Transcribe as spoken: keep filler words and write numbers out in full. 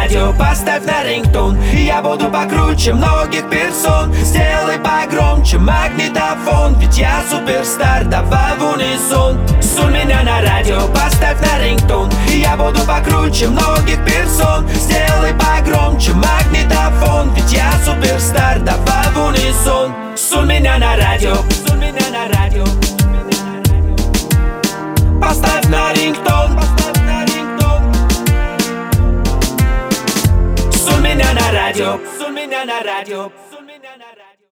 радио, поставь на рингтон, и я буду покруче многих персон. Сделай погромче магнитофон, ведь я суперстар, давай в унисон. Сунь меня на радио, поставь на рингтон, и я буду покруче многих персон. Сделай погромче магнитофон, ведь я суперстар, давай в унисон. Сунь меня на радио, сунь меня на радио, поставь на рингтон, поставь на рингтон. Сунь меня на радио, сунь меня на радио.